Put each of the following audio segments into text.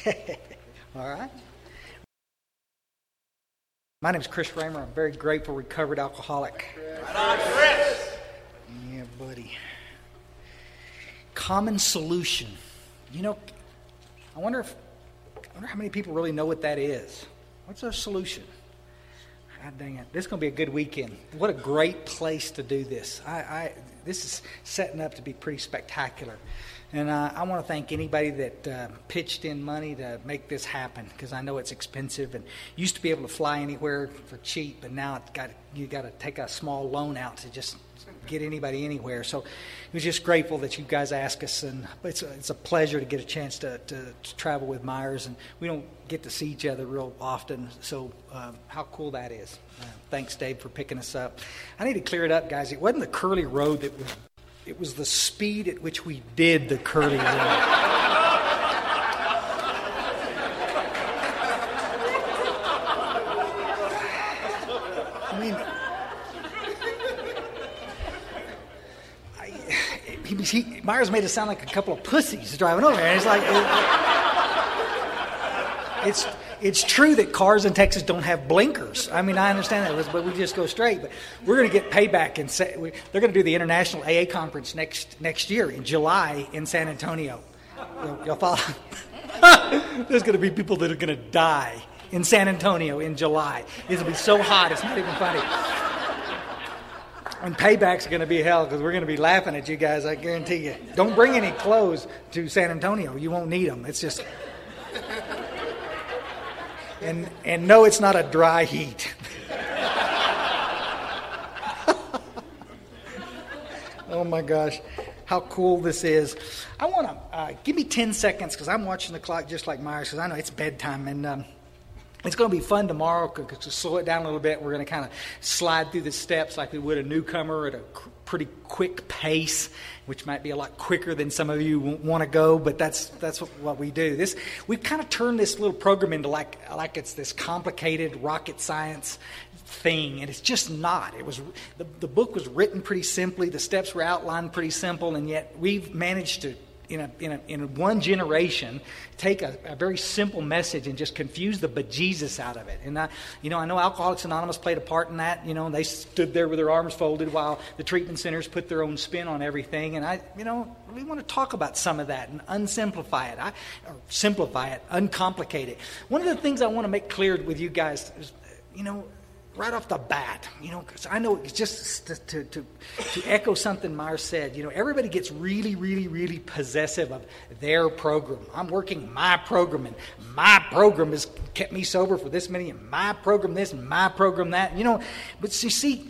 All right. My name is Chris Raymer. I'm a very grateful, recovered alcoholic. Right on, Chris! Yeah, buddy. Common solution. You know, I wonder how many people really know what that is. What's our solution? God dang it. This is going to be a good weekend. What a great place to do this. This is setting up to be pretty spectacular. And I want to thank anybody that pitched in money to make this happen, because I know it's expensive. And used to be able to fly anywhere for cheap, but now you got to take a small loan out to just get anybody anywhere. So I was just grateful that you guys asked us, and it's a pleasure to get a chance to travel with Myers, and we don't get to see each other real often, so how cool that is. Thanks, Dave, for picking us up. I need to clear it up, guys. It wasn't the curly road that was, it was the speed at which we did the curly road. I mean, Myers made it sound like a couple of pussies driving over there. It's like it's true that cars in Texas don't have blinkers. I mean, I understand that, but we just go straight. But we're going to get payback, and they're going to do the International AA Conference next year in July in San Antonio. You'll follow? There's going to be people that are going to die in San Antonio in July. It'll be so hot, it's not even funny. And payback's going to be hell, because we're going to be laughing at you guys, I guarantee you. Don't bring any clothes to San Antonio. You won't need them. It's just... And no, it's not a dry heat. Oh, my gosh. How cool this is. I want to... give me 10 seconds, because I'm watching the clock just like Myers, because I know it's bedtime, and... it's going to be fun tomorrow, because to slow it down a little bit, we're going to kind of slide through the steps like we would a newcomer at a pretty quick pace, which might be a lot quicker than some of you want to go, but that's what we do. We've kind of turned this little program into like it's this complicated rocket science thing, and it's just not. It was the book was written pretty simply, the steps were outlined pretty simple, and yet we've managed to in one generation, take a very simple message and just confuse the bejesus out of it. And I know Alcoholics Anonymous played a part in that. They stood there with their arms folded while the treatment centers put their own spin on everything. And we want to talk about some of that and unsimplify it, or simplify it, uncomplicate it. One of the things I want to make clear with you guys is, right off the bat, because I know it's just to echo something Myers said, everybody gets really, really, really possessive of their program. I'm working my program, and my program has kept me sober for this many, and my program this, and my program that, But you see,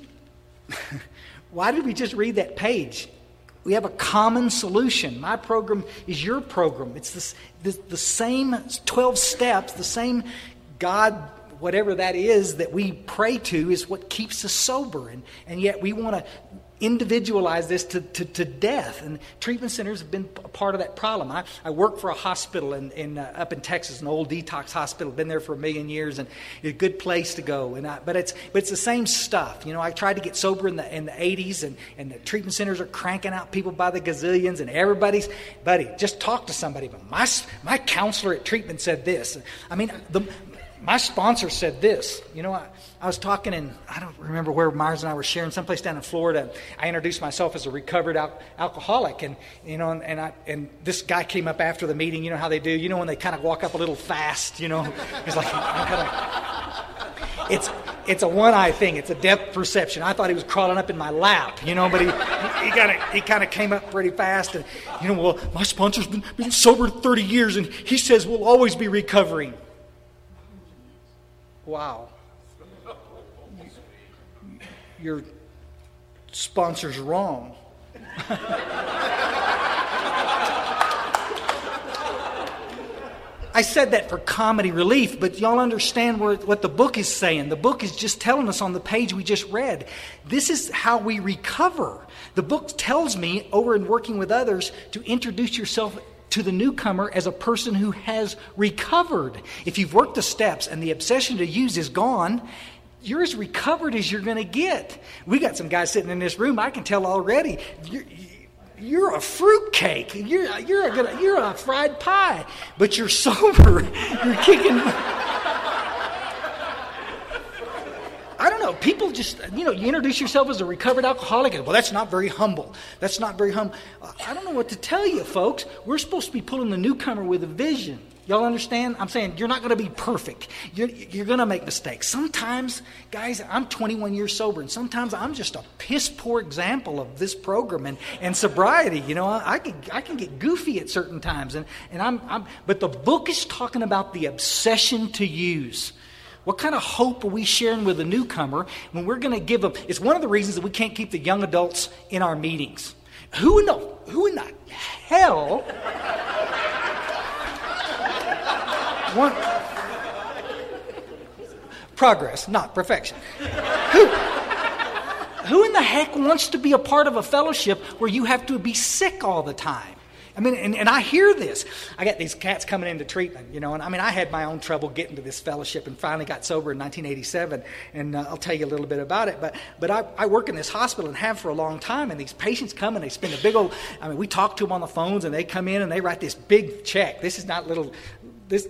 why did we just read that page? We have a common solution. My program is your program. It's the same 12 steps, the same God, whatever that is that we pray to, is what keeps us sober. And yet we want to individualize this to death. And treatment centers have been a part of that problem. I work for a hospital up in Texas, an old detox hospital. Been there for 1 million years, and it's a good place to go. But it's the same stuff. I tried to get sober in the 80s, and the treatment centers are cranking out people by the gazillions, and everybody's, buddy, just talk to somebody. But my counselor at treatment said this. My sponsor said this. I was talking, and I don't remember where Myers and I were sharing, someplace down in Florida. I introduced myself as a recovered alcoholic, and this guy came up after the meeting. You know how they do. When they kind of walk up a little fast. He's like, it's a one-eye thing. It's a depth perception. I thought he was crawling up in my lap, but he kind of came up pretty fast, and well, my sponsor's been sober 30 years, and he says we'll always be recovering. Wow. Your sponsor's wrong. I said that for comedy relief, but y'all understand what the book is saying. The book is just telling us on the page we just read. This is how we recover. The book tells me, over in working with others, to introduce yourself to the newcomer as a person who has recovered. If you've worked the steps and the obsession to use is gone, you're as recovered as you're going to get. We got some guys sitting in this room, I can tell already, you're a fruitcake. You're a fried pie, but you're sober. You're kicking. I don't know. People just, you introduce yourself as a recovered alcoholic, and, well, that's not very humble. That's not very humble. I don't know what to tell you, folks. We're supposed to be pulling the newcomer with a vision. Y'all understand? I'm saying you're not going to be perfect. You're going to make mistakes. Sometimes, guys, I'm 21 years sober, and sometimes I'm just a piss-poor example of this program and sobriety. I can get goofy at certain times, but the book is talking about the obsession to use. What kind of hope are we sharing with a newcomer when we're going to give them? It's one of the reasons that we can't keep the young adults in our meetings. Who in the hell? Progress, not perfection. Who in the heck wants to be a part of a fellowship where you have to be sick all the time? I mean, and I hear this. I got these cats coming into treatment, and I had my own trouble getting to this fellowship and finally got sober in 1987, and I'll tell you a little bit about it. But I work in this hospital and have for a long time, and these patients come and they spend a big old, we talk to them on the phones, and they come in and they write this big check. This is not little, this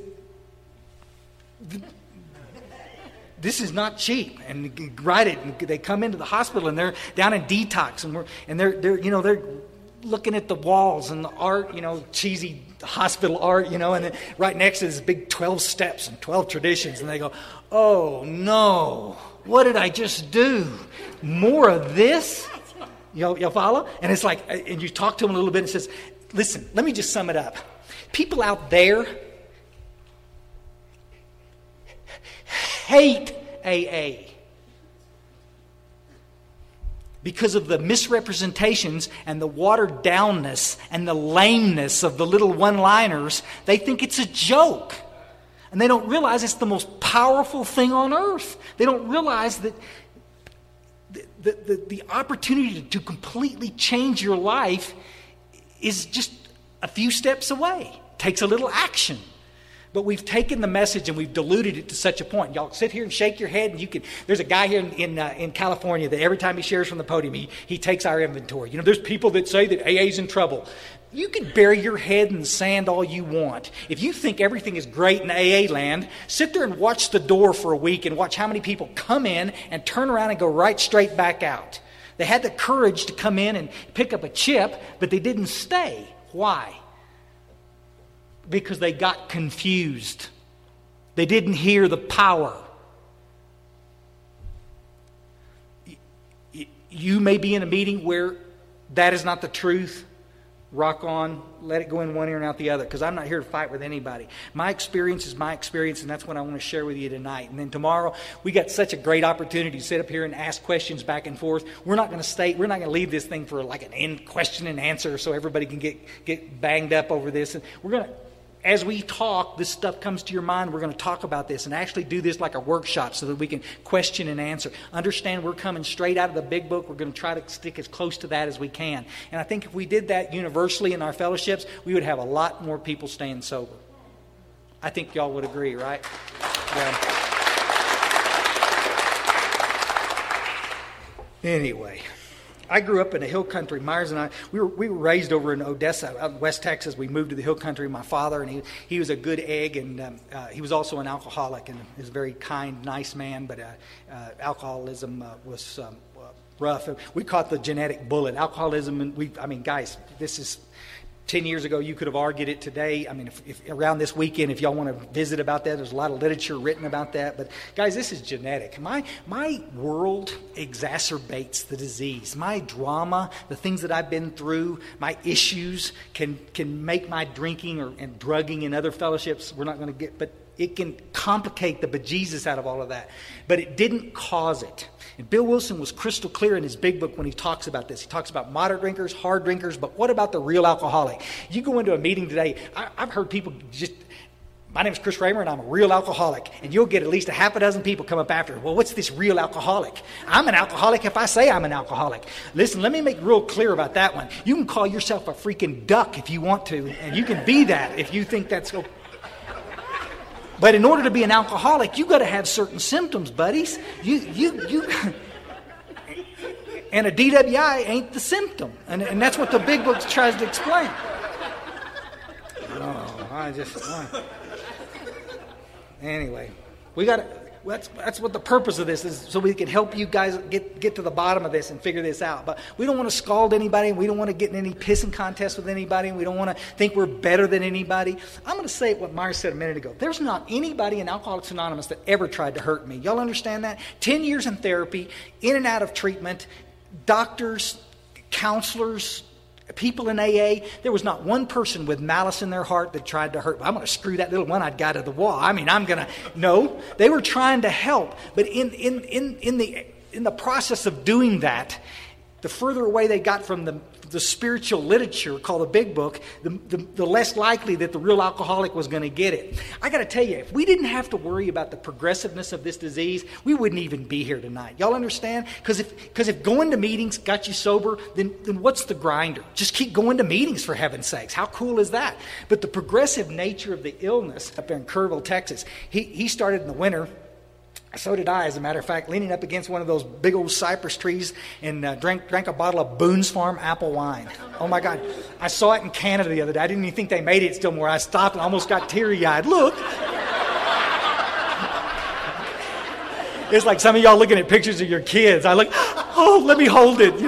is not cheap, and write it, and they come into the hospital and they're down in detox, and they're looking at the walls and the art, cheesy hospital art, and then right next to this big 12 steps and 12 traditions, and they go, oh no, what did I just do? More of this? Y'all follow? And it's like, and you talk to them a little bit and says, listen, let me just sum it up. People out there hate AA. Because of the misrepresentations and the watered downness and the lameness of the little one-liners, they think it's a joke. And they don't realize it's the most powerful thing on earth. They don't realize that the opportunity to completely change your life is just a few steps away. It takes a little action. But we've taken the message and we've diluted it to such a point. Y'all sit here and shake your head, and there's a guy here in California that every time he shares from the podium, he takes our inventory. There's people that say that AA's in trouble. You can bury your head in the sand all you want. If you think everything is great in AA land, sit there and watch the door for a week and watch how many people come in and turn around and go right straight back out. They had the courage to come in and pick up a chip, but they didn't stay. Why? Because they got confused. They didn't hear the power. You may be in a meeting where that is not the truth. Rock on. Let it go in one ear and out the other, because I'm not here to fight with anybody. My experience is my experience, and that's what I want to share with you tonight. And then tomorrow, we got such a great opportunity to sit up here and ask questions back and forth. We're not going to leave this thing for like an end question and answer so everybody can get banged up over this. And we're going to, as we talk, this stuff comes to your mind, we're going to talk about this and actually do this like a workshop so that we can question and answer. Understand we're coming straight out of the big book. We're going to try to stick as close to that as we can. And I think if we did that universally in our fellowships, we would have a lot more people staying sober. I think y'all would agree, right? Yeah. Anyway, I grew up in the hill country. Myers and I, we were raised over in Odessa, out in West Texas. We moved to the hill country. My father, and he was a good egg, and he was also an alcoholic, and he was a very kind, nice man, but alcoholism was rough. We caught the genetic bullet. Alcoholism, and guys, this is 10 years ago. You could have argued it today. If around this weekend, if y'all want to visit about that, there's a lot of literature written about that. But guys, this is genetic. My world exacerbates the disease. My drama, the things that I've been through, my issues can make my drinking and drugging in other fellowships. We're not going to get, but it can complicate the bejesus out of all of that. But it didn't cause it. And Bill Wilson was crystal clear in his big book when he talks about this. He talks about moderate drinkers, hard drinkers, but what about the real alcoholic? You go into a meeting today, I've heard people just, my name is Chris Raymer and I'm a real alcoholic. And you'll get at least a half a dozen people come up after, well, what's this real alcoholic? I'm an alcoholic if I say I'm an alcoholic. Listen, let me make real clear about that one. You can call yourself a freaking duck if you want to, and you can be that if you think that's okay. But in order to be an alcoholic, you got to have certain symptoms, buddies. You And a DWI ain't the symptom. And that's what the big book tries to explain. Anyway, we got to... That's what the purpose of this is, so we can help you guys get to the bottom of this and figure this out. But we don't want to scald anybody. We don't want to get in any pissing contest with anybody. We don't want to think we're better than anybody. I'm going to say what Myers said a minute ago. There's not anybody in Alcoholics Anonymous that ever tried to hurt me. Y'all understand that? 10 years in therapy, in and out of treatment, doctors, counselors, people in AA, there was not one person with malice in their heart that tried to hurt me. I'm going to screw that little one-eyed guy to the wall. No, they were trying to help. But in the process of doing that, the further away they got from the spiritual literature called the Big Book, the less likely that the real alcoholic was going to get it. I got to tell you, if we didn't have to worry about the progressiveness of this disease, we wouldn't even be here tonight. Y'all understand? Because if going to meetings got you sober, then what's the grinder? Just keep going to meetings, for heaven's sakes. How cool is that? But the progressive nature of the illness up there in Kerrville, Texas, he started in the winter. So did I, as a matter of fact, leaning up against one of those big old cypress trees and drank a bottle of Boone's Farm apple wine. Oh, my God. I saw it in Canada the other day. I didn't even think they made it still more. I stopped and almost got teary-eyed. Look. It's like some of y'all looking at pictures of your kids. I look, oh, let me hold it.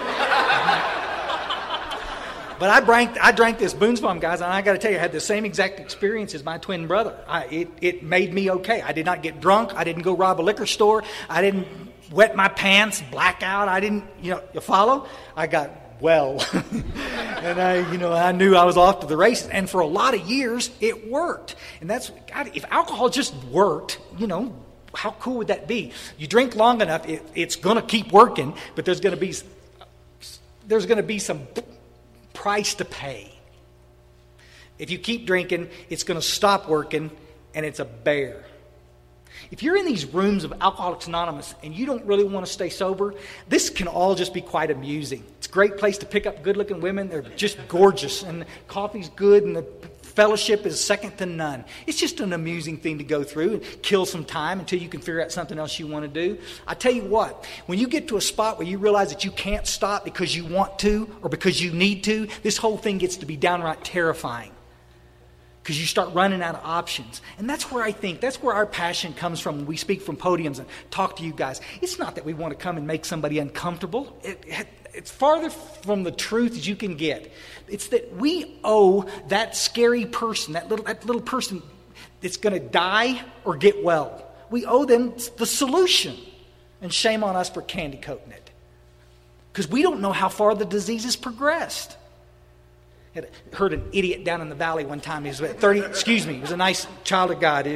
But I drank this Boone's Farm, guys, and I got to tell you, I had the same exact experience as my twin brother. It made me okay. I did not get drunk. I didn't go rob a liquor store. I didn't wet my pants, black out. I didn't, you follow? I got well. And I knew I was off to the races. And for a lot of years, it worked. And that's, God, if alcohol just worked, how cool would that be? You drink long enough, it's going to keep working, but there's going to be some price to pay. If you keep drinking, it's going to stop working, and it's a bear. If you're in these rooms of Alcoholics Anonymous and you don't really want to stay sober, this can all just be quite amusing. It's a great place to pick up good-looking women. They're just gorgeous, and the coffee's good, and the fellowship is second to none. It's just an amusing thing to go through and kill some time until you can figure out something else you want to do. I tell you what, when you get to a spot where you realize that you can't stop because you want to or because you need to, this whole thing gets to be downright terrifying because you start running out of options. And that's where our passion comes from when we speak from podiums and talk to you guys. It's not that we want to come and make somebody uncomfortable. It's farther from the truth as you can get. It's that we owe that scary person, that little person that's going to die or get well. We owe them the solution. And shame on us for candy coating it. Because we don't know how far the disease has progressed. I heard an idiot down in the valley one time. He was about 30, he was a nice child of God.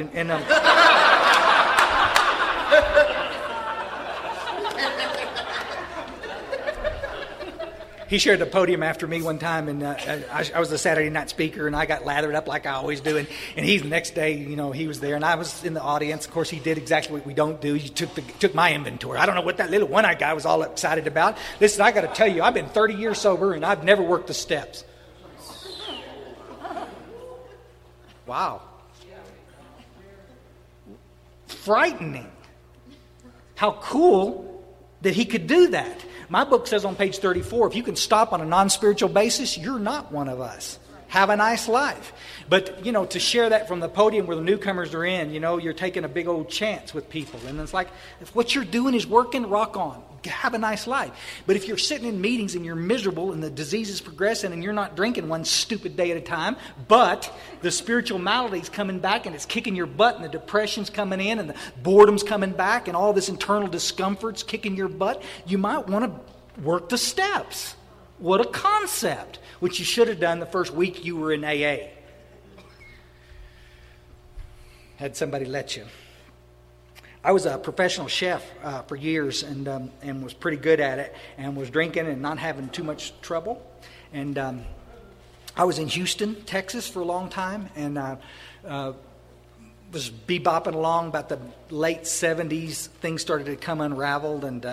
He shared the podium after me one time, and I was a Saturday night speaker, and I got lathered up like I always do. And he, the next day, he was there, and I was in the audience. Of course, he did exactly what we don't do. He took my inventory. I don't know what that little one-eyed guy was all excited about. Listen, I got to tell you, I've been 30 years sober, and I've never worked the steps. Wow. Frightening. How cool that he could do that. My book says on page 34, if you can stop on a non-spiritual basis, you're not one of us. Have a nice life. But, to share that from the podium where the newcomers are in, you're taking a big old chance with people. And it's like, if what you're doing is working, rock on. Have a nice life. But if you're sitting in meetings and you're miserable and the disease is progressing and you're not drinking one stupid day at a time, but the spiritual malady's coming back and it's kicking your butt and the depression's coming in and the boredom's coming back and all this internal discomfort's kicking your butt, you might want to work the steps. What a concept, which you should have done the first week you were in AA. Had somebody let you. I was a professional chef for years and was pretty good at it and was drinking and not having too much trouble. And I was in Houston, Texas for a long time and was bebopping along about the late 70s. Things started to come unraveled and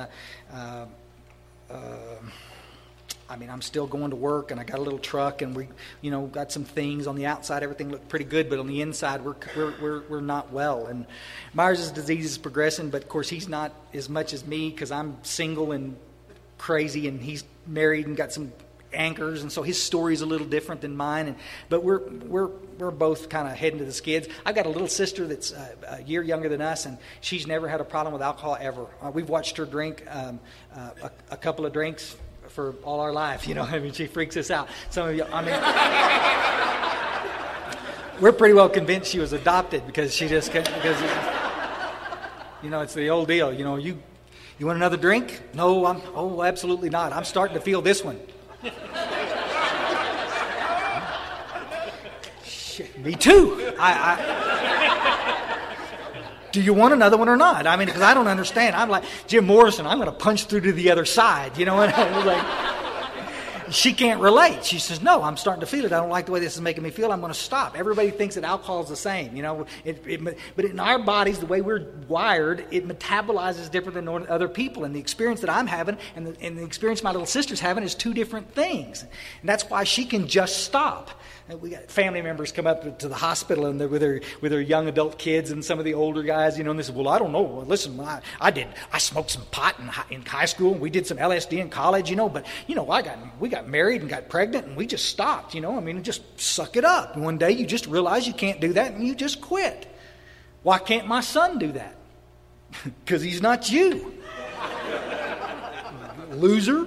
I'm still going to work, and I got a little truck, and we, got some things on the outside. Everything looked pretty good, but on the inside, we're not well. And Myers' disease is progressing, but of course he's not as much as me because I'm single and crazy, and he's married and got some anchors, and so his story's a little different than mine. But we're both kind of heading to the skids. I've got a little sister that's a year younger than us, and she's never had a problem with alcohol ever. We've watched her drink a couple of drinks for all our life. I mean, she freaks us out. Some of you, we're pretty well convinced she was adopted because she just because it's the old deal. You want another drink? No, absolutely not. I'm starting to feel this one. Shit, me too. Do you want another one or not? I mean, because I don't understand. I'm like Jim Morrison. I'm going to punch through to the other side. And I was like, she can't relate. She says, no, I'm starting to feel it. I don't like the way this is making me feel. I'm going to stop. Everybody thinks that alcohol is the same, but in our bodies, the way we're wired, it metabolizes different than other people. And the experience that I'm having and the experience my little sister's having is two different things. And that's why she can just stop. And we got family members come up to the hospital and they're with their young adult kids and some of the older guys, and they say, well, I don't know. Well, listen, I smoked some pot in high school, and we did some LSD in college, but we got married and got pregnant, and we just stopped, just suck it up. And one day you just realize you can't do that, and you just quit. Why can't my son do that? Because he's not you. Loser.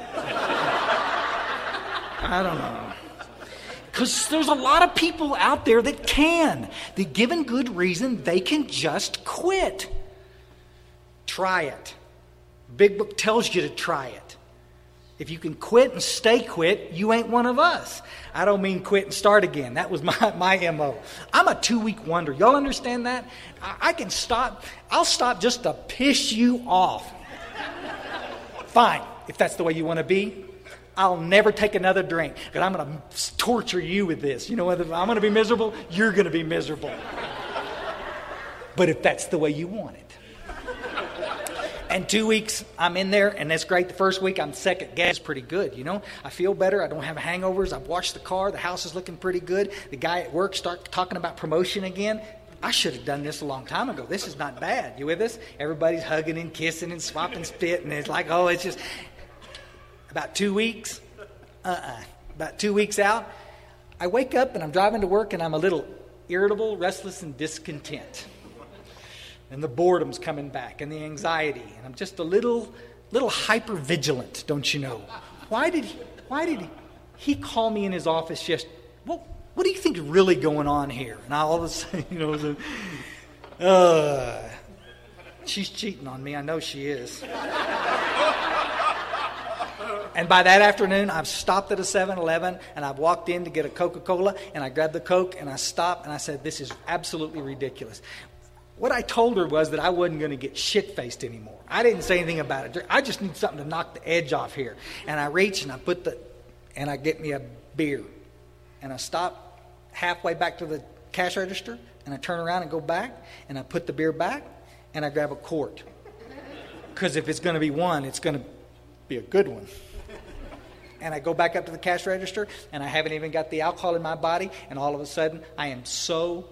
I don't know. Because there's a lot of people out there that can. That given good reason, they can just quit. Try it. Big Book tells you to try it. If you can quit and stay quit, you ain't one of us. I don't mean quit and start again. That was my MO. I'm a 2-week wonder. Y'all understand that? I can stop. I'll stop just to piss you off. Fine, if that's the way you want to be. I'll never take another drink because I'm going to torture you with this. Whether I'm going to be miserable, you're going to be miserable. But if that's the way you want it. And 2 weeks, I'm in there, and that's great. The first week, I'm second guess pretty good, I feel better. I don't have hangovers. I've washed the car. The house is looking pretty good. The guy at work starts talking about promotion again. I should have done this a long time ago. This is not bad. You with us? Everybody's hugging and kissing and swapping spit, and it's like, it's just... About 2 weeks, about 2 weeks out, I wake up and I'm driving to work and I'm a little irritable, restless, and discontent. And the boredom's coming back and the anxiety. And I'm just a little hyper vigilant, don't you know? Why did he call me in his office just, what do you think is really going on here? And I all of a sudden, she's cheating on me. I know she is. And by that afternoon, I've stopped at a 7-Eleven, and I've walked in to get a Coca-Cola, and I grabbed the Coke, and I stopped, and I said, this is absolutely ridiculous. What I told her was that I wasn't going to get shit-faced anymore. I didn't say anything about it. I just need something to knock the edge off here. And I reach, and I get me a beer. And I stop halfway back to the cash register, and I turn around and go back, and I put the beer back, and I grab a quart. Because if it's going to be one, it's going to be a good one. And I go back up to the cash register, and I haven't even got the alcohol in my body, and all of a sudden, I am so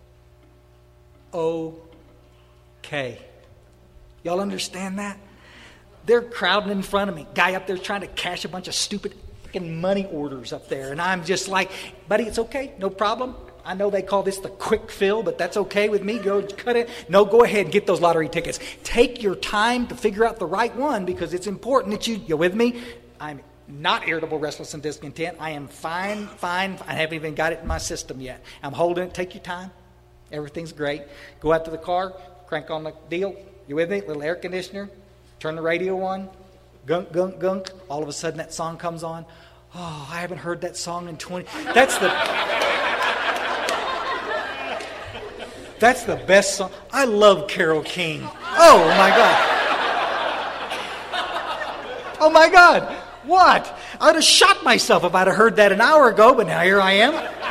okay. Y'all understand that? They're crowding in front of me. Guy up there trying to cash a bunch of stupid freaking money orders up there, and I'm just like, buddy, it's okay, no problem. I know they call this the quick fill, but that's okay with me. Go cut it. No, go ahead and get those lottery tickets. Take your time to figure out the right one because it's important that you're with me. I'm not irritable, restless, and discontent. I am fine. I haven't even got it in my system yet. I'm holding it. Take your time. Everything's great. Go out to the car, crank on the deal. You with me? Little air conditioner. Turn the radio on. Gunk, gunk, gunk. All of a sudden that song comes on. Oh, I haven't heard that song in 20... That's the best song. I love Carole King. Oh, my God. Oh, my God. What? I would have shot myself if I'd have heard that an hour ago, but now here I am.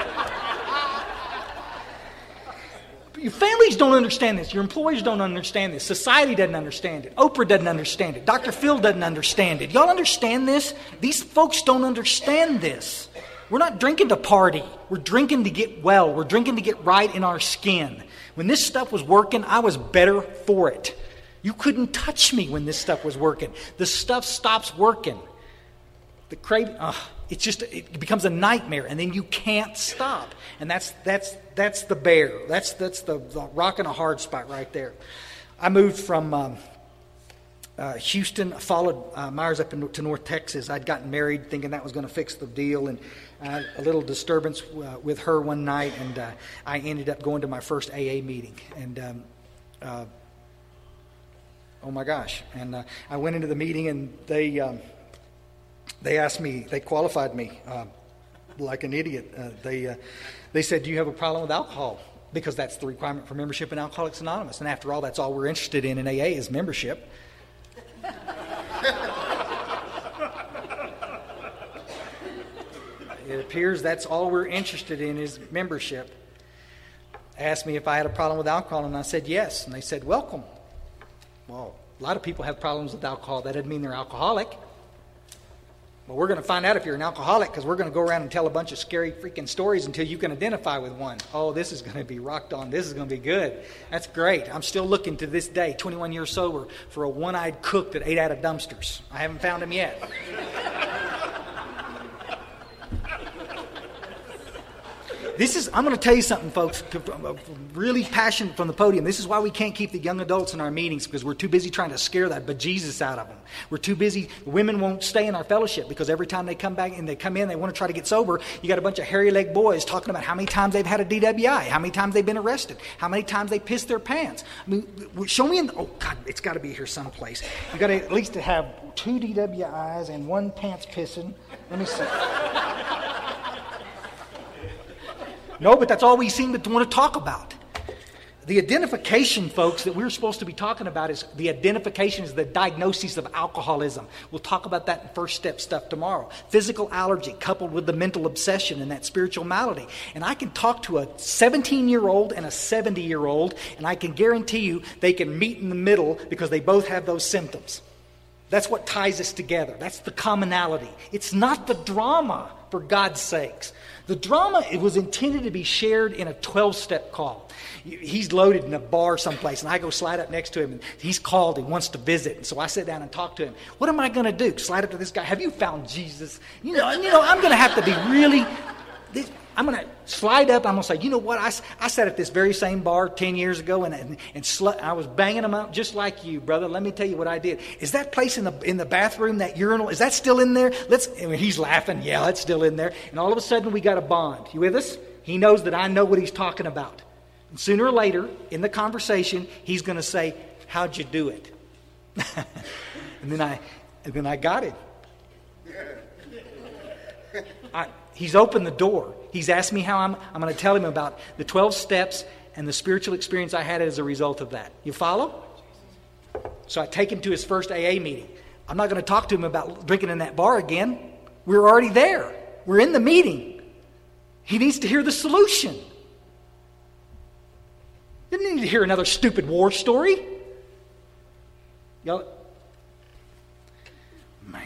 Your families don't understand this. Your employees don't understand this. Society doesn't understand it. Oprah doesn't understand it. Dr. Phil doesn't understand it. Y'all understand this? These folks don't understand this. We're not drinking to party. We're drinking to get well. We're drinking to get right in our skin. When this stuff was working, I was better for it. You couldn't touch me when this stuff was working. The stuff stops working. The craving, it becomes a nightmare, and then you can't stop. And that's the bear. That's the rock in a hard spot right there. I moved from Houston. I followed Myers up to North Texas. I'd gotten married thinking that was going to fix the deal, and I had a little disturbance with her one night, and I ended up going to my first AA meeting. And oh my gosh! And I went into the meeting, and they asked me, they qualified me like an idiot. They said, "Do you have a problem with alcohol?" Because that's the requirement for membership in Alcoholics Anonymous. And after all, that's all we're interested in AA is membership. It appears that's all we're interested in is membership. Asked me if I had a problem with alcohol, and I said yes. And they said, "Welcome." Well, a lot of people have problems with alcohol. That doesn't mean they're alcoholic. Well, we're going to find out if you're an alcoholic, because we're going to go around and tell a bunch of scary freaking stories until you can identify with one. Oh, this is going to be rocked on. This is going to be good. That's great. I'm still looking to this day, 21 years sober, for a one-eyed cook that ate out of dumpsters. I haven't found him yet. I'm going to tell you something, folks, really passionate from the podium. This is why we can't keep the young adults in our meetings, because we're too busy trying to scare that bejesus out of them. We're too busy. Women won't stay in our fellowship because every time they come back and they come in, they want to try to get sober. You got a bunch of hairy-legged boys talking about how many times they've had a DWI, how many times they've been arrested, how many times they pissed their pants. I mean, show me oh God, it's got to be here someplace. You got to at least have 2 DWIs and 1 pants pissing. Let me see. No, but that's all we seem to want to talk about. The identification, folks, that we're supposed to be talking about is the identification is the diagnosis of alcoholism. We'll talk about that in first step stuff tomorrow. Physical allergy coupled with the mental obsession and that spiritual malady. And I can talk to a 17-year-old and a 70-year-old, and I can guarantee you they can meet in the middle because they both have those symptoms. That's what ties us together. That's the commonality. It's not the drama, for God's sakes. The drama, it was intended to be shared in a 12-step call. He's loaded in a bar someplace, and I go slide up next to him, and he's called, he wants to visit. And so I sit down and talk to him. What am I going to do? Slide up to this guy. Have you found Jesus? You know, I'm going to have to be really... I'm going to slide up. I'm going to say, you know what? I sat at this very same bar 10 years ago, and I was banging them out just like you, brother. Let me tell you what I did. Is that place in the bathroom, that urinal, is that still in there? He's laughing. Yeah, it's still in there. And all of a sudden, we got a bond. You with us? He knows that I know what he's talking about. And sooner or later, in the conversation, he's going to say, how'd you do it? and then I got it. He's opened the door. He's asked me how I'm going to tell him about the 12 steps and the spiritual experience I had as a result of that. You follow? So I take him to his first AA meeting. I'm not going to talk to him about drinking in that bar again. We're already there. We're in the meeting. He needs to hear the solution. He doesn't need to hear another stupid war story. Y'all, man.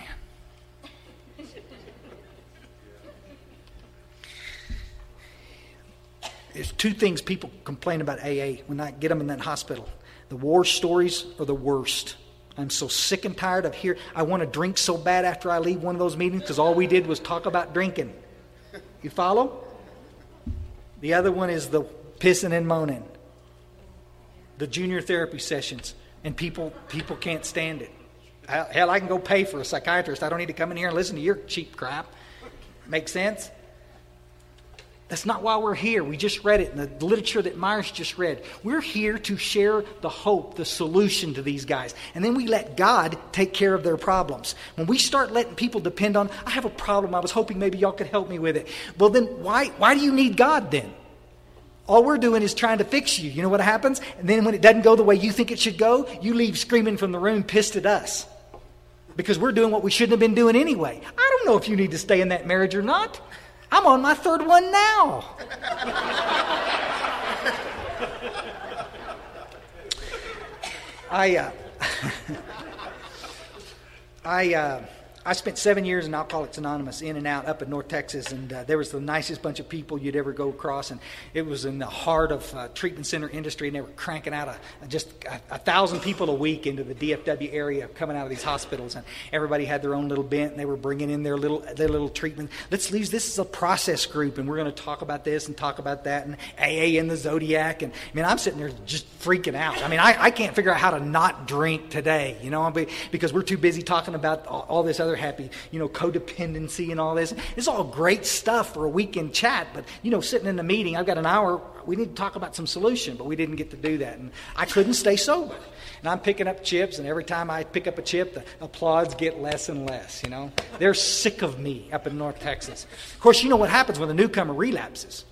There's 2 things people complain about AA when I get them in that hospital. The war stories are the worst. I'm so sick and tired of hearing. I want to drink so bad after I leave one of those meetings because all we did was talk about drinking. You follow? The other one is the pissing and moaning. The junior therapy sessions. And people can't stand it. Hell, I can go pay for a psychiatrist. I don't need to come in here and listen to your cheap crap. Make sense? That's not why we're here. We just read it in the literature that Myers just read. We're here to share the hope, the solution to these guys. And then we let God take care of their problems. When we start letting people depend on, I have a problem, I was hoping maybe y'all could help me with it. Well then, why do you need God then? All we're doing is trying to fix you. You know what happens? And then when it doesn't go the way you think it should go, you leave screaming from the room, pissed at us. Because we're doing what we shouldn't have been doing anyway. I don't know if you need to stay in that marriage or not. I'm on my 3rd one now. I spent 7 years in Alcoholics Anonymous, in and out, up in North Texas, and there was the nicest bunch of people you'd ever go across, and it was in the heart of treatment center industry, and they were cranking out just 1,000 people a week into the DFW area coming out of these hospitals, and everybody had their own little bent, and they were bringing in their little treatment. Let's use this as a process group, and we're going to talk about this and talk about that, and AA in the Zodiac, and I mean, I'm sitting there just freaking out. I mean, I can't figure out how to not drink today, because we're too busy talking about all this other happy, codependency and all this. It's all great stuff for a weekend chat, but, sitting in the meeting, I've got an hour, we need to talk about some solution, but we didn't get to do that. And I couldn't stay sober. And I'm picking up chips, and every time I pick up a chip, the applause get less and less, They're sick of me up in North Texas. Of course, you know what happens when the newcomer relapses?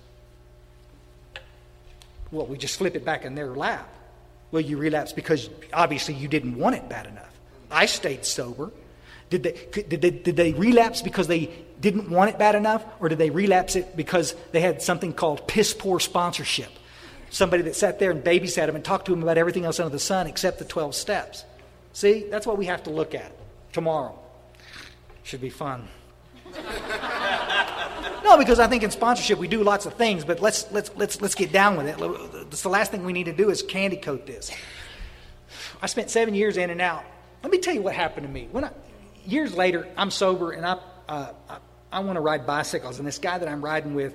Well, we just flip it back in their lap. Well, you relapse because obviously you didn't want it bad enough. I stayed sober. Did they relapse because they didn't want it bad enough, or did they relapse it because they had something called piss poor sponsorship? Somebody that sat there and babysat them and talked to them about everything else under the sun except the 12 steps. See, that's what we have to look at tomorrow. Should be fun. No, because I think in sponsorship we do lots of things, but let's get down with it. It's the last thing we need to do is candy coat this. I spent 7 years in and out. Let me tell you what happened to me. Years later, I'm sober, and I want to ride bicycles. And this guy that I'm riding with,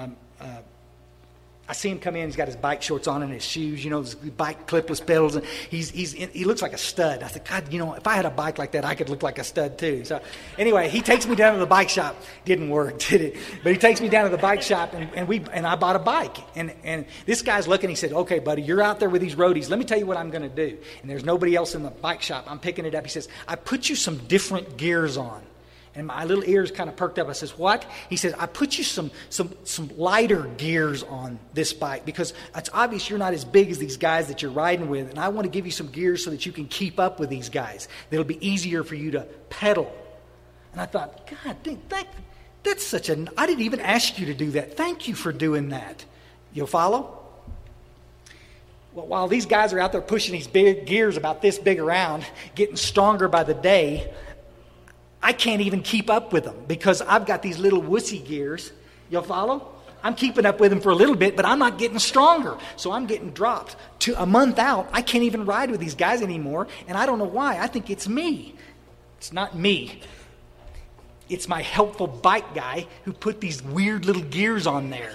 I see him come in. He's got his bike shorts on and his shoes, his bike clipless pedals, and he looks like a stud. I said, God, if I had a bike like that, I could look like a stud too. So anyway, he takes me down to the bike shop. Didn't work, did it? But he takes me down to the bike shop, and I bought a bike. And this guy's looking. He said, okay, buddy, you're out there with these roadies. Let me tell you what I'm going to do. And there's nobody else in the bike shop. I'm picking it up. He says, I put you some different gears on. And my little ears kind of perked up. I says, what? He says, I put you some lighter gears on this bike because it's obvious you're not as big as these guys that you're riding with. And I want to give you some gears so that you can keep up with these guys. It'll be easier for you to pedal. And I thought, God, that's such I didn't even ask you to do that. Thank you for doing that. You'll follow? Well, while these guys are out there pushing these big gears about this big around, getting stronger by the day, I can't even keep up with them because I've got these little wussy gears. You'll follow? I'm keeping up with them for a little bit, but I'm not getting stronger. So I'm getting dropped. To a month out, I can't even ride with these guys anymore, and I don't know why. I think it's me. It's not me. It's my helpful bike guy who put these weird little gears on there.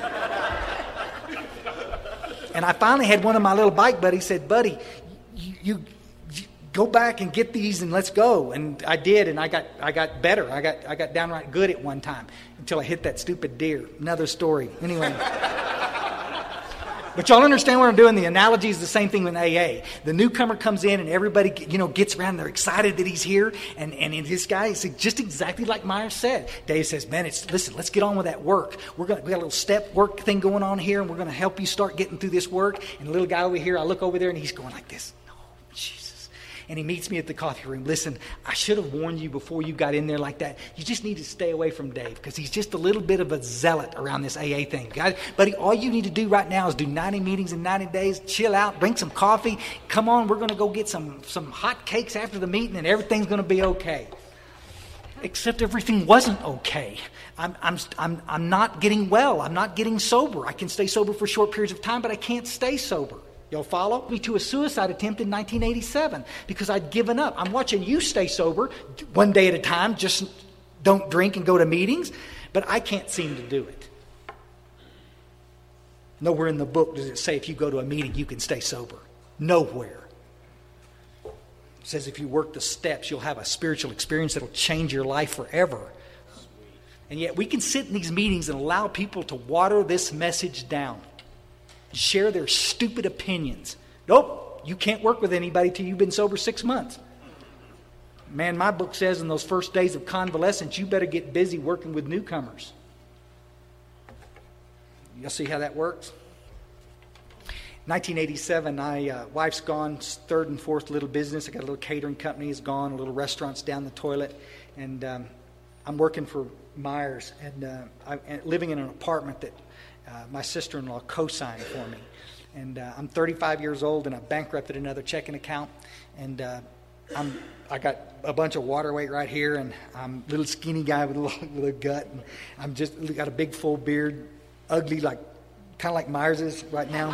And I finally had one of my little bike buddies said, buddy, you go back and get these and let's go. And I did, and I got better. I got downright good at one time until I hit that stupid deer. Another story. Anyway. But y'all understand what I'm doing? The analogy is the same thing with AA. The newcomer comes in and everybody, gets around and they're excited that he's here. And this guy is just exactly like Myers said. Dave says, man, listen, let's get on with that work. We got a little step work thing going on here, and we're going to help you start getting through this work. And the little guy over here, I look over there and he's going like this. And he meets me at the coffee room. Listen, I should have warned you before you got in there like that. You just need to stay away from Dave because he's just a little bit of a zealot around this AA thing. Guys, buddy, all you need to do right now is do 90 meetings in 90 days, chill out, drink some coffee. Come on, we're going to go get some hot cakes after the meeting and everything's going to be okay. Except everything wasn't okay. I'm not getting well. I'm not getting sober. I can stay sober for short periods of time, but I can't stay sober. Y'all follow? Me to a suicide attempt in 1987 because I'd given up. I'm watching you stay sober one day at a time. Just don't drink and go to meetings. But I can't seem to do it. Nowhere in the book does it say if you go to a meeting you can stay sober. Nowhere. It says if you work the steps you'll have a spiritual experience that'll change your life forever. And yet we can sit in these meetings and allow people to water this message down. Share their stupid opinions. Nope, you can't work with anybody till you've been sober 6 months. Man, my book says in those first days of convalescence, you better get busy working with newcomers. You'll see how that works? 1987, my wife's gone, third and fourth little business. I got a little catering company is gone, a little restaurant's down the toilet, and I'm working for Myers and living in an apartment that my sister-in-law co-signed for me. And I'm 35 years old, and I bankrupted another checking account. And I got a bunch of water weight right here, and I'm a little skinny guy with a gut, and I'm just got a big full beard, ugly, like kind of like Myers's right now.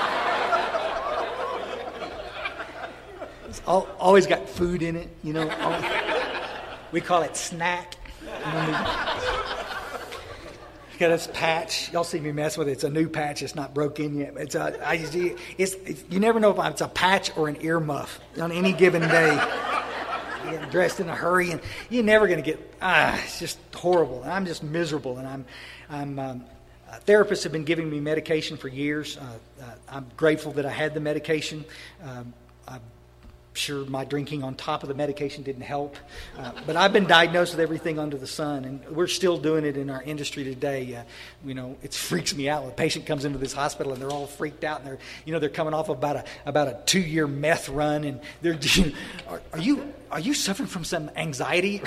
It's always got food in it, you know. We call it snack. Got this patch. Y'all see me mess with it. It's a new patch. It's not broke in yet. You never know if it's a patch or an earmuff on any given day. You get dressed in a hurry, and you're never going to get. It's just horrible. And I'm just miserable. And therapists have been giving me medication for years. I'm grateful that I had the medication. I'm sure my drinking on top of the medication didn't help. But I've been diagnosed with everything under the sun, and we're still doing it in our industry today. It freaks me out when a patient comes into this hospital and they're all freaked out, and they're coming off about a 2-year meth run, and they're are you suffering from some anxiety?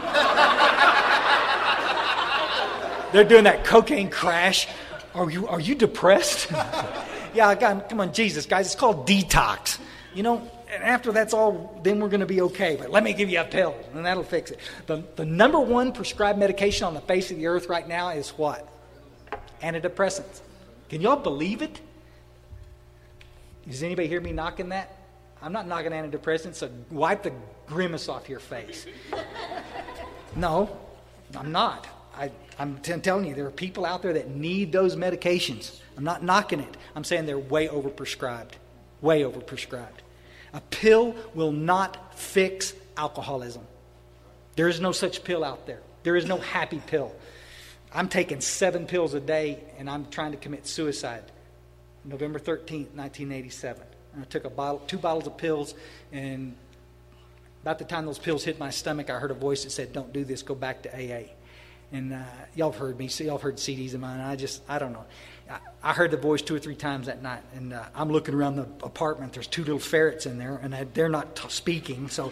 They're doing that cocaine crash. Are you depressed? Yeah, God, come on, Jesus, guys, it's called detox. And after that's all, then we're going to be okay. But let me give you a pill, and that'll fix it. The number one prescribed medication on the face of the earth right now is what? Antidepressants. Can y'all believe it? Does anybody hear me knocking that? I'm not knocking antidepressants, so wipe the grimace off your face. No, I'm not. I'm telling you, there are people out there that need those medications. I'm not knocking it. I'm saying they're way overprescribed. Way overprescribed. A pill will not fix alcoholism. There is no such pill out there. There is no happy pill. I'm taking 7 pills a day, and I'm trying to commit suicide. November 13th, 1987. And I took 2 bottles of pills, and about the time those pills hit my stomach, I heard a voice that said, "Don't do this, go back to AA." And y'all have heard me. Y'all have heard CDs of mine. I don't know. I heard the voice 2 or 3 times that night, and I'm looking around the apartment. There's 2 little ferrets in there, and they're not speaking, so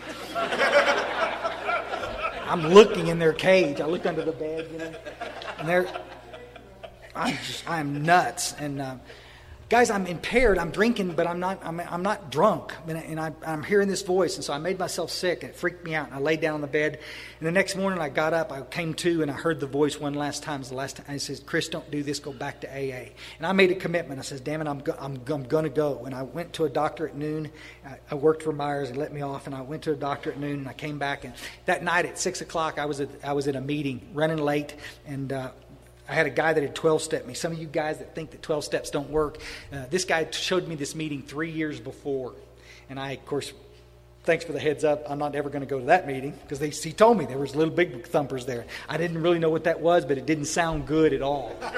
I'm looking in their cage. I look under the bed, and I'm nuts. And guys, I'm impaired. I'm drinking, but I'm not drunk. And I'm hearing this voice, and so I made myself sick. And it freaked me out. And I laid down on the bed. And the next morning, I got up. I came to, and I heard the voice one last time. It was the last time. I said, "Chris, don't do this. Go back to AA." And I made a commitment. I said, "Damn it, I'm going to go." And I went to a doctor at noon. I worked for Myers and let me off. And I went to a doctor at noon, and I came back. And that night at 6 o'clock, I was at a meeting, running late, and I had a guy that had 12-stepped me. Some of you guys that think that 12 steps don't work, this guy showed me this meeting 3 years before. And I, of course, thanks for the heads up, I'm not ever going to go to that meeting because he told me there was little big thumpers there. I didn't really know what that was, but it didn't sound good at all. So,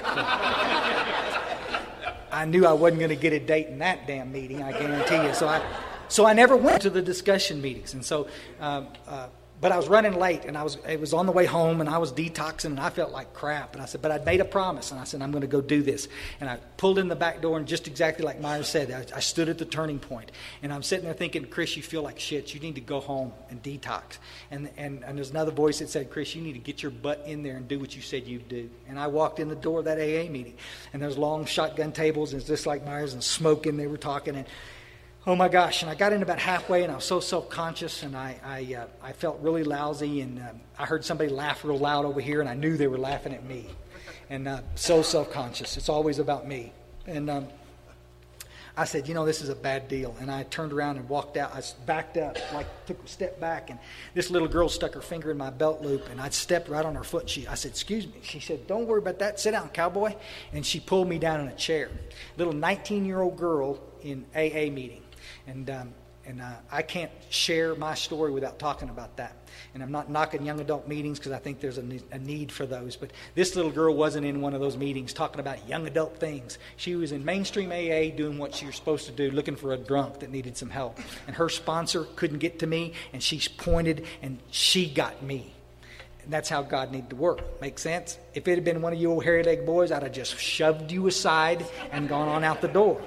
I knew I wasn't going to get a date in that damn meeting, I guarantee you. So I never went to the discussion meetings. And so but I was running late, and it was on the way home, and I was detoxing, and I felt like crap. And I said, but I'd made a promise, and I said, I'm going to go do this. And I pulled in the back door, and just exactly like Myers said, I stood at the turning point. And I'm sitting there thinking, Chris, you feel like shit. You need to go home and detox. And there's another voice that said, Chris, you need to get your butt in there and do what you said you'd do. And I walked in the door of that AA meeting, and there's long shotgun tables, and it's just like Myers, and smoking. They were talking, and oh my gosh, and I got in about halfway, and I was so self-conscious, and I felt really lousy, and I heard somebody laugh real loud over here, and I knew they were laughing at me. And so self-conscious. It's always about me. And I said, this is a bad deal. And I turned around and walked out. I backed up, took a step back, and this little girl stuck her finger in my belt loop, and I stepped right on her foot. I said, excuse me. She said, don't worry about that. Sit down, cowboy. And she pulled me down in a chair. Little 19-year-old girl in AA meeting. And I can't share my story without talking about that. And I'm not knocking young adult meetings because I think there's a need for those. But this little girl wasn't in one of those meetings talking about young adult things. She was in mainstream AA doing what she was supposed to do, looking for a drunk that needed some help. And her sponsor couldn't get to me, and she pointed, and she got me. And that's how God needed to work. Make sense? If it had been one of you old hairy-legged boys, I'd have just shoved you aside and gone on out the door.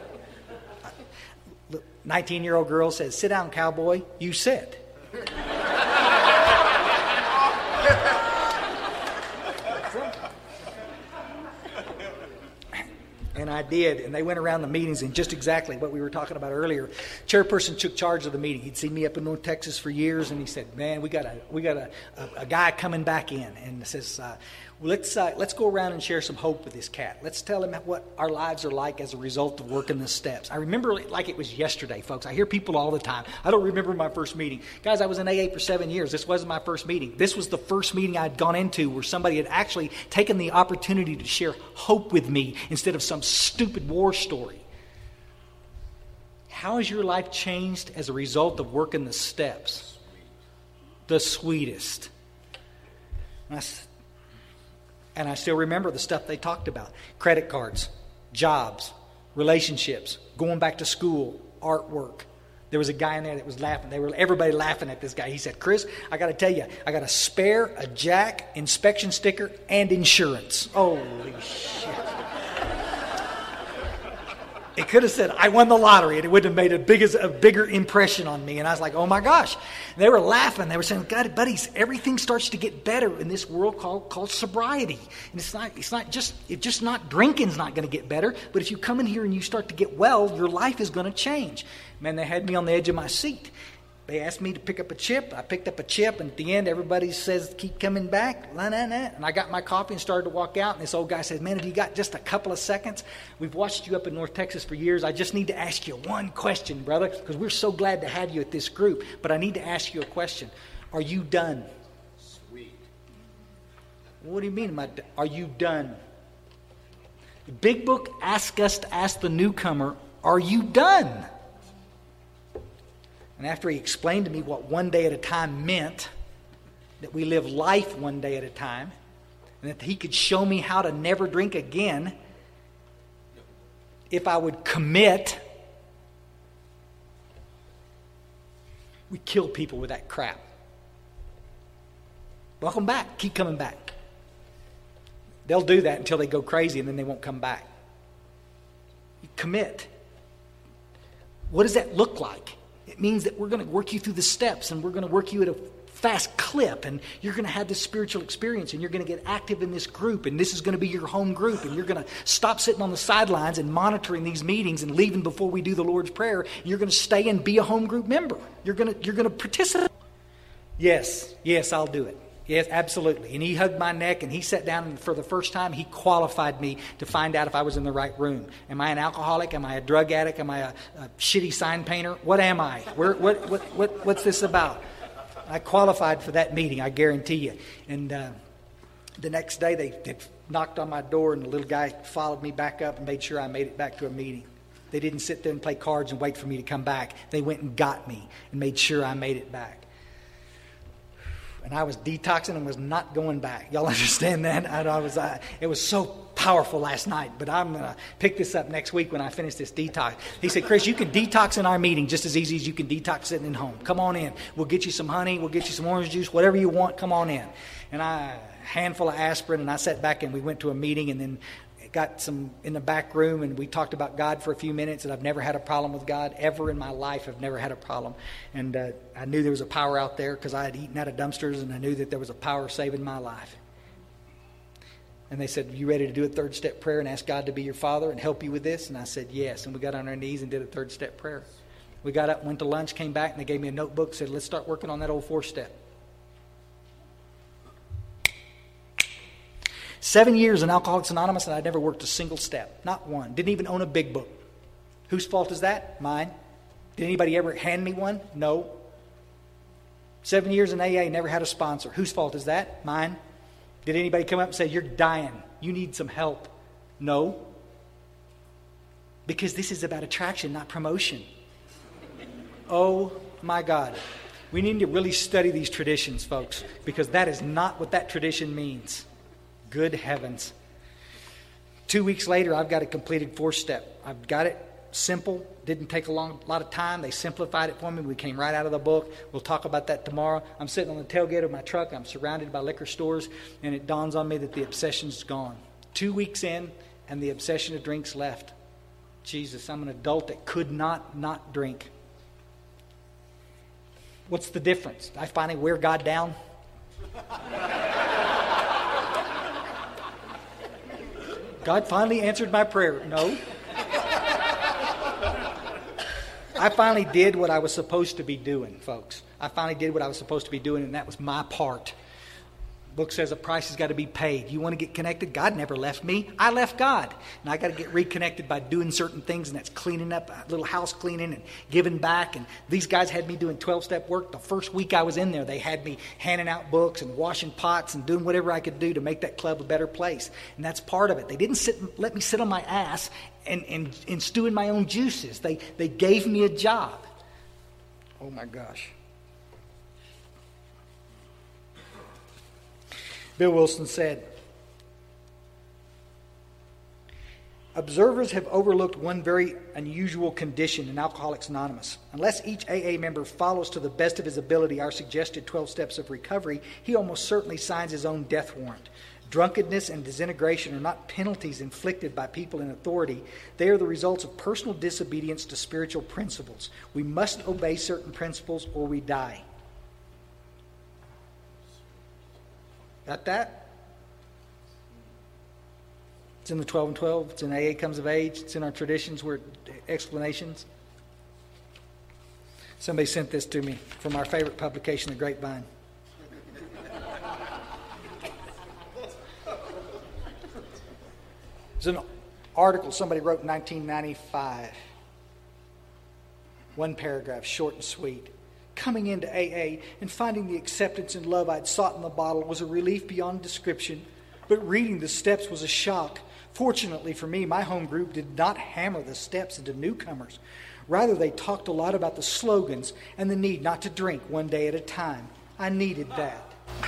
19-year-old girl says, sit down, cowboy. You sit. And I did. And they went around the meetings and just exactly what we were talking about earlier. Chairperson took charge of the meeting. He'd seen me up in North Texas for years, and he said, "Man, we got a guy coming back in," and says, let's go around and share some hope with this cat. Let's tell him what our lives are like as a result of working the steps. I remember it like it was yesterday, folks. I hear people all the time, "I don't remember my first meeting." Guys, I was in AA for 7 years. This wasn't my first meeting. This was the first meeting I'd gone into where somebody had actually taken the opportunity to share hope with me instead of some stupid war story. How has your life changed as a result of working the steps? The sweetest. And I still remember the stuff they talked about. Credit cards, jobs, relationships, going back to school, artwork. There was a guy in there that was laughing. Everybody laughing at this guy. He said, "Chris, I got to tell you, I got a spare, a jack, inspection sticker, and insurance." Holy shit. It could have said, "I won the lottery," and it would have made a bigger impression on me. And I was like, "Oh my gosh." And they were laughing. They were saying, "God, buddies, everything starts to get better in this world called sobriety." And it's not drinking's not going to get better. But if you come in here and you start to get well, your life is going to change. Man, they had me on the edge of my seat. They asked me to pick up a chip. I picked up a chip, and at the end, everybody says, "Keep coming back." And I got my coffee and started to walk out. And this old guy said, "Man, have you got just a couple of seconds? We've watched you up in North Texas for years. I just need to ask you one question, brother, because we're so glad to have you at this group. But I need to ask you a question. Are you done?" Sweet. "What do you mean, are you done?" The Big Book asks us to ask the newcomer, "Are you done?" And after he explained to me what one day at a time meant, that we live life one day at a time, and that he could show me how to never drink again if I would commit, we kill people with that crap. Welcome back. Keep coming back. They'll do that until they go crazy, and then they won't come back. You commit. What does that look like? It means that we're going to work you through the steps, and we're going to work you at a fast clip, and you're going to have this spiritual experience, and you're going to get active in this group, and this is going to be your home group, and you're going to stop sitting on the sidelines and monitoring these meetings and leaving before we do the Lord's Prayer, and you're going to stay and be a home group member. You're going to participate. Yes, I'll do it. Yes, absolutely. And he hugged my neck, and he sat down, and for the first time, he qualified me to find out if I was in the right room. Am I an alcoholic? Am I a drug addict? Am I a shitty sign painter? What am I? What's this about? I qualified for that meeting, I guarantee you. And the next day, they knocked on my door, and the little guy followed me back up and made sure I made it back to a meeting. They didn't sit there and play cards and wait for me to come back. They went and got me and made sure I made it back. And I was detoxing and was not going back. Y'all understand that? It was so powerful last night. But I'm going to pick this up next week when I finish this detox. He said, "Chris, you can detox in our meeting just as easy as you can detox sitting at home. Come on in. We'll get you some honey. We'll get you some orange juice. Whatever you want, come on in." And a handful of aspirin, and I sat back and we went to a meeting, and then got some in the back room, and we talked about God for a few minutes. And I've never had a problem with God ever in my life. I've never had a problem. And I knew there was a power out there because I had eaten out of dumpsters, and I knew that there was a power saving my life. And they said, "You ready to do a third step prayer and ask God to be your father and help you with this?" And I said, "Yes." And we got on our knees and did a third step prayer. We got up, went to lunch, came back, and they gave me a notebook, said, "Let's start working on that old 4-step. 7 years in Alcoholics Anonymous, and I'd never worked a single step. Not one. Didn't even own a big book. Whose fault is that? Mine. Did anybody ever hand me one? No. 7 years in AA, never had a sponsor. Whose fault is that? Mine. Did anybody come up and say, "You're dying. You need some help"? No. Because this is about attraction, not promotion. Oh my God. We need to really study these traditions, folks, because that is not what that tradition means. Good heavens. 2 weeks later, I've got a completed 4-step. I've got it simple. Didn't take a lot of time. They simplified it for me. We came right out of the book. We'll talk about that tomorrow. I'm sitting on the tailgate of my truck. I'm surrounded by liquor stores, and it dawns on me that the obsession's gone. 2 weeks in, and the obsession of drinks left. Jesus, I'm an adult that could not drink. What's the difference? I finally wear God down? God finally answered my prayer. No. I finally did what I was supposed to be doing, folks. I finally did what I was supposed to be doing, and that was my part. Book says a price has got to be paid. You want to get connected? God never left me. I left God. And I got to get reconnected by doing certain things, and that's cleaning up, a little house cleaning and giving back. And these guys had me doing 12-step work. The first week I was in there, they had me handing out books and washing pots and doing whatever I could do to make that club a better place. And that's part of it. They didn't let me sit on my ass and stew in my own juices. They gave me a job. Oh, my gosh. Bill Wilson said, observers have overlooked one very unusual condition in Alcoholics Anonymous. Unless each AA member follows to the best of his ability our suggested 12 steps of recovery, he almost certainly signs his own death warrant. Drunkenness and disintegration are not penalties inflicted by people in authority. They are the results of personal disobedience to spiritual principles. We must obey certain principles or we die. Got that? It's in the 12 and 12. It's in AA Comes of Age. It's in our traditions where explanations. Somebody sent this to me from our favorite publication, The Grapevine. It's an article somebody wrote in 1995. One paragraph, short and sweet. Coming into AA and finding the acceptance and love I'd sought in the bottle was a relief beyond description, but reading the steps was a shock. Fortunately for me, my home group did not hammer the steps into newcomers. Rather, they talked a lot about the slogans and the need not to drink one day at a time. I needed that.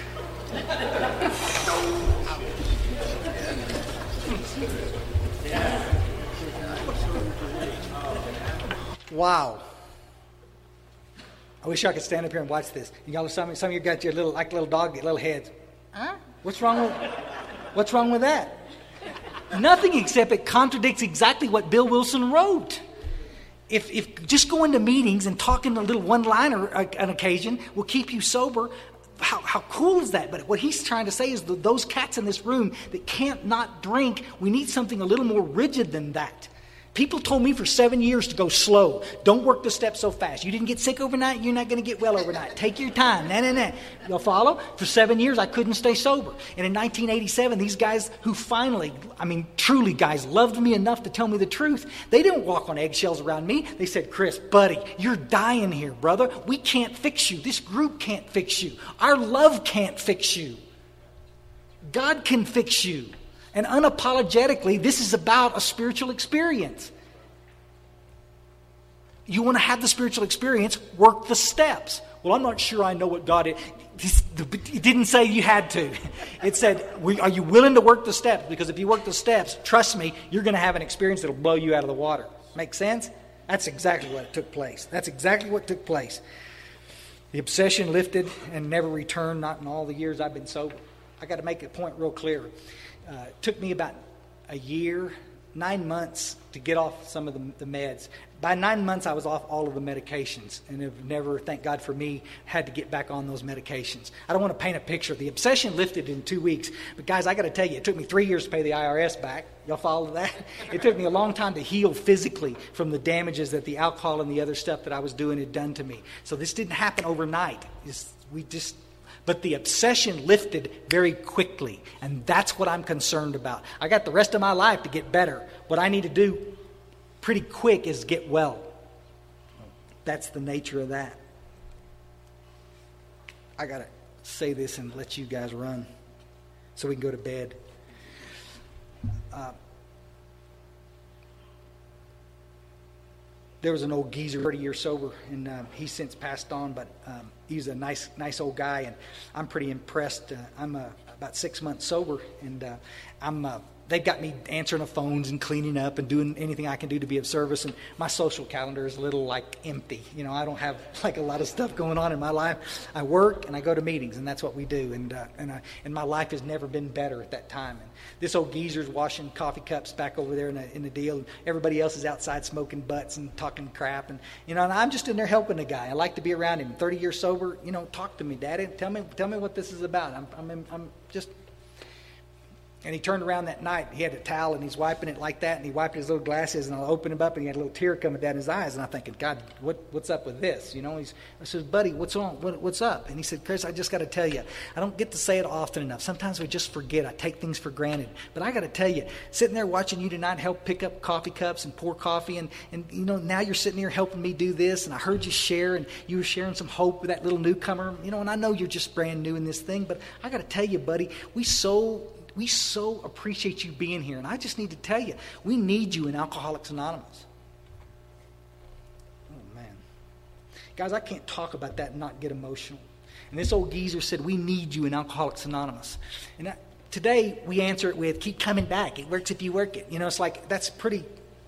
Wow. I wish I could stand up here and watch this. Y'all, some of you got your little dog, get little heads. Huh? What's wrong with that? Nothing, except it contradicts exactly what Bill Wilson wrote. If just going to meetings and talking a little one-liner an occasion will keep you sober, how cool is that? But what he's trying to say is that those cats in this room that can't not drink, we need something a little more rigid than that. People told me for 7 years to go slow. Don't work the steps so fast. You didn't get sick overnight, you're not going to get well overnight. Take your time. Nah. You'll follow? For 7 years, I couldn't stay sober. And in 1987, these guys who finally, truly guys, loved me enough to tell me the truth, they didn't walk on eggshells around me. They said, Chris, buddy, you're dying here, brother. We can't fix you. This group can't fix you. Our love can't fix you. God can fix you. And unapologetically, this is about a spiritual experience. You want to have the spiritual experience, work the steps. Well, I'm not sure I know what God is. It didn't say you had to. It said, are you willing to work the steps? Because if you work the steps, trust me, you're going to have an experience that will blow you out of the water. Make sense? That's exactly what took place. That's exactly what took place. The obsession lifted and never returned, not in all the years I've been sober. I got to make a point real clear. It took me about a year, 9 months to get off some of the meds. By 9 months, I was off all of the medications and have never, thank God for me, had to get back on those medications. I don't want to paint a picture. The obsession lifted in 2 weeks. But guys, I got to tell you, it took me 3 years to pay the IRS back. Y'all follow that? It took me a long time to heal physically from the damages that the alcohol and the other stuff that I was doing had done to me. So this didn't happen overnight. But the obsession lifted very quickly, and that's what I'm concerned about. I got the rest of my life to get better. What I need to do pretty quick is get well. That's the nature of that. I got to say this and let you guys run so we can go to bed. There was an old geezer, 30 years sober, and he's since passed on, but he's a nice old guy, and I'm pretty impressed. I'm about 6 months sober, and they've got me answering the phones and cleaning up and doing anything I can do to be of service, and my social calendar is a little empty. I don't have a lot of stuff going on in my life. I work and I go to meetings, and that's what we do, and my life has never been better at that time. And this old geezer's washing coffee cups back over there in the deal, and everybody else is outside smoking butts and talking crap, and and I'm just in there helping the guy. I like to be around him. 30 years sober, talk to me, Daddy. Tell me what this is about. I'm just. And he turned around that night. He had a towel, and he's wiping it like that, and he wiped his little glasses, and I opened him up, and he had a little tear coming down his eyes. And I'm thinking, God, what's up with this? I said, buddy, what's on? What's up? And he said, Chris, I just got to tell you, I don't get to say it often enough. Sometimes we just forget. I take things for granted. But I got to tell you, sitting there watching you tonight help pick up coffee cups and pour coffee, and now you're sitting here helping me do this, and I heard you share, and you were sharing some hope with that little newcomer. And I know you're just brand new in this thing, but I got to tell you, buddy, we so appreciate you being here. And I just need to tell you, we need you in Alcoholics Anonymous. Oh, man. Guys, I can't talk about that and not get emotional. And this old geezer said, we need you in Alcoholics Anonymous. And today, we answer it with, keep coming back. It works if you work it. It's like, that's pretty,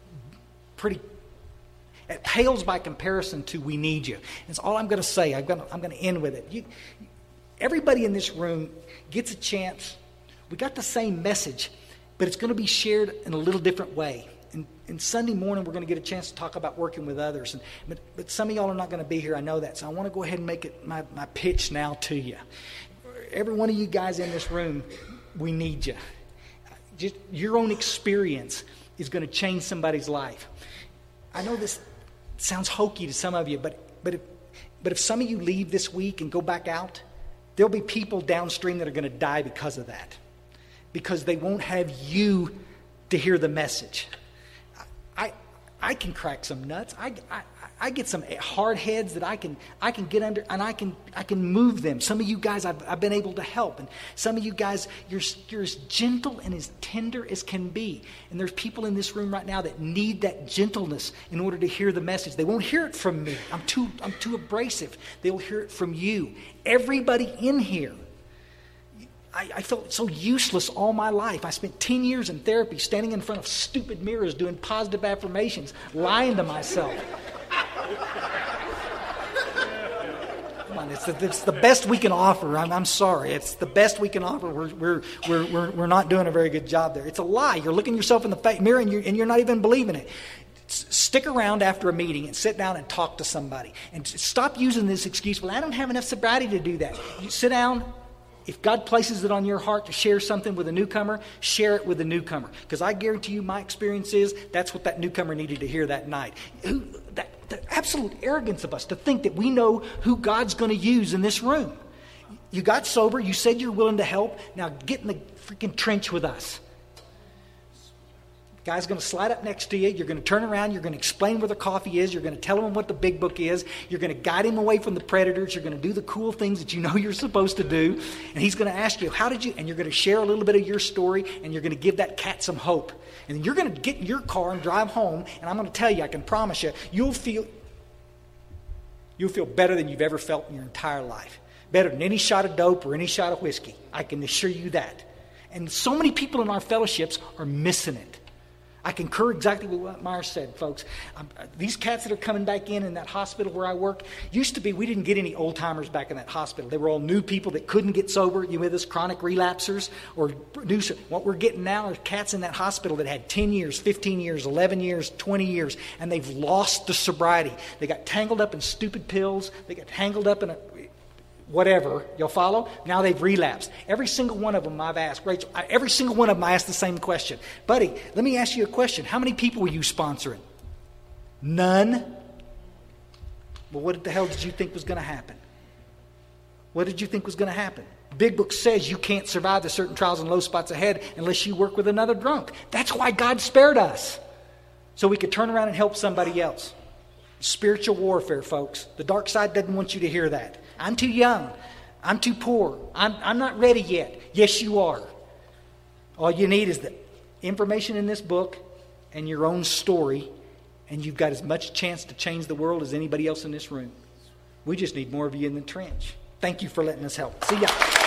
it pales by comparison to we need you. That's all I'm going to say. I'm going to end with it. Everybody in this room gets a chance. We got the same message, but it's going to be shared in a little different way. And Sunday morning, we're going to get a chance to talk about working with others. But some of y'all are not going to be here. I know that. So I want to go ahead and make it my pitch now to you. Every one of you guys in this room, we need you. Just your own experience is going to change somebody's life. I know this sounds hokey to some of you, but if some of you leave this week and go back out, there'll be people downstream that are going to die because of that. Because they won't have you to hear the message. I can crack some nuts. I get some hard heads that I can get under, and I can move them. Some of you guys I've been able to help, and some of you guys you're as gentle and as tender as can be. And there's people in this room right now that need that gentleness in order to hear the message. They won't hear it from me. I'm too abrasive. They'll hear it from you. Everybody in here. I felt so useless all my life. I spent 10 years in therapy standing in front of stupid mirrors doing positive affirmations, lying to myself. Come on, it's the best we can offer. I'm sorry. It's the best we can offer. We're not doing a very good job there. It's a lie. You're looking yourself in the mirror and you're not even believing it. Stick around after a meeting and sit down and talk to somebody. And stop using this excuse, well, I don't have enough sobriety to do that. You sit down. If God places it on your heart to share something with a newcomer, share it with the newcomer. Because I guarantee you my experience is that's what that newcomer needed to hear that night. The absolute arrogance of us to think that we know who God's going to use in this room. You got sober. You said you're willing to help. Now get in the freaking trench with us. Guy's going to slide up next to you. You're going to turn around. You're going to explain where the coffee is. You're going to tell him what the big book is. You're going to guide him away from the predators. You're going to do the cool things that you know you're supposed to do. And he's going to ask you, how did you? And you're going to share a little bit of your story, and you're going to give that cat some hope. And then you're going to get in your car and drive home, and I'm going to tell you, I can promise you, you'll feel better than you've ever felt in your entire life. Better than any shot of dope or any shot of whiskey. I can assure you that. And so many people in our fellowships are missing it. I concur exactly with what Myers said, folks. These cats that are coming back in that hospital where I work, used to be we didn't get any old-timers back in that hospital. They were all new people that couldn't get sober. You with us, chronic relapsers or producers. What we're getting now are cats in that hospital that had 10 years, 15 years, 11 years, 20 years, and they've lost the sobriety. They got tangled up in stupid pills. They got tangled up in whatever, you'll follow? Now they've relapsed. Every single one of them I've asked, Rachel, every single one of them I asked the same question. Buddy, let me ask you a question. How many people were you sponsoring? None? Well, what the hell did you think was going to happen? What did you think was going to happen? Big Book says you can't survive the certain trials and low spots ahead unless you work with another drunk. That's why God spared us. So we could turn around and help somebody else. Spiritual warfare, folks. The dark side doesn't want you to hear that. I'm too young. I'm too poor. I'm not ready yet. Yes, you are. All you need is the information in this book and your own story, and you've got as much chance to change the world as anybody else in this room. We just need more of you in the trench. Thank you for letting us help. See ya.